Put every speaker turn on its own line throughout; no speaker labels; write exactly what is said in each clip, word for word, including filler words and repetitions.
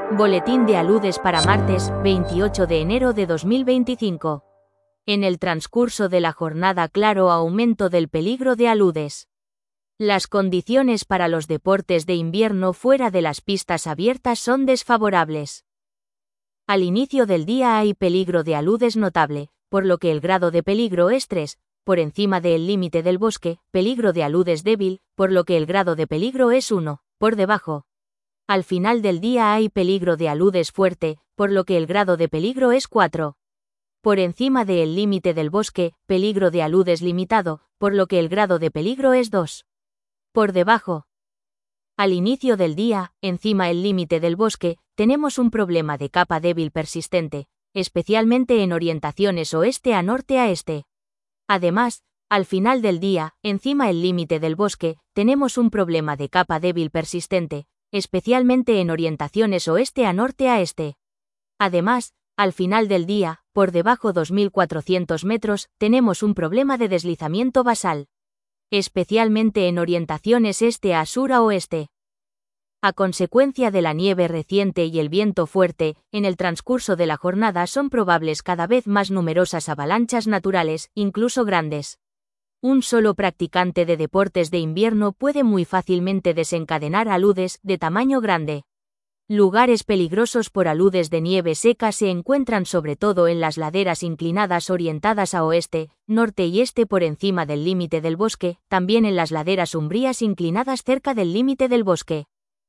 Boletín de aludes para martes, veintiocho de enero de dos mil veinticinco. En el transcurso de la jornada, claro aumento del peligro de aludes. Las condiciones para los deportes de invierno fuera de las pistas abiertas son desfavorables. Al inicio del día hay peligro de aludes notable, por lo que el grado de peligro es tres, por encima del límite del bosque; peligro de aludes débil, por lo que el grado de peligro es uno, por debajo. Al final del día hay peligro de aludes fuerte, por lo que el grado de peligro es cuatro. Por encima del límite del bosque; peligro de aludes limitado, por lo que el grado de peligro es dos. Por debajo. Al inicio del día, encima el límite del bosque, tenemos un problema de capa débil persistente, especialmente en orientaciones oeste a norte a este. Además, al final del día, encima el límite del bosque, tenemos un problema de capa débil persistente, especialmente en orientaciones oeste a norte a este. Además, al final del día, por debajo dos mil cuatrocientos metros, tenemos un problema de deslizamiento basal, especialmente en orientaciones este a sur a oeste. A consecuencia de la nieve reciente y el viento fuerte, en el transcurso de la jornada son probables cada vez más numerosas avalanchas naturales, incluso grandes. Un solo practicante de deportes de invierno puede muy fácilmente desencadenar aludes de tamaño grande. Lugares peligrosos por aludes de nieve seca se encuentran sobre todo en las laderas inclinadas orientadas a oeste, norte y este por encima del límite del bosque, también en las laderas umbrías inclinadas cerca del límite del bosque.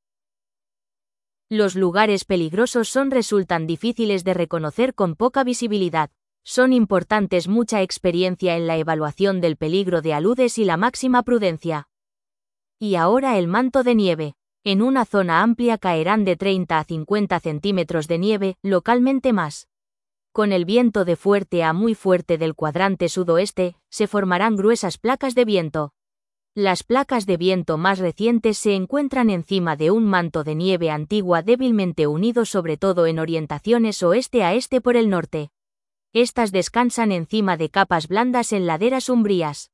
Los lugares peligrosos son resultan difíciles de reconocer con poca visibilidad. Son importantes mucha experiencia en la evaluación del peligro de aludes y la máxima prudencia. Y ahora el manto de nieve. En una zona amplia caerán de treinta a cincuenta centímetros de nieve, localmente más. Con el viento de fuerte a muy fuerte del cuadrante sudoeste, se formarán gruesas placas de viento. Las placas de viento más recientes se encuentran encima de un manto de nieve antigua débilmente unido sobre todo en orientaciones oeste a este por el norte. Estas descansan encima de capas blandas en laderas umbrías.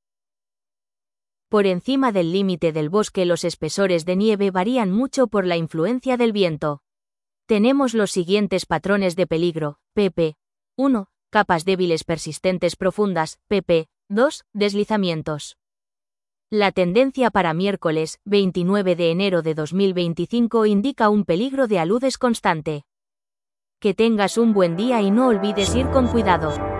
Por encima del límite del bosque los espesores de nieve varían mucho por la influencia del viento. Tenemos los siguientes patrones de peligro: pp uno. Capas débiles persistentes profundas; pp dos. Deslizamientos. La tendencia para miércoles, veintinueve de enero de dos mil veinticinco indica un peligro de aludes constante. Que tengas un buen día y no olvides ir con cuidado.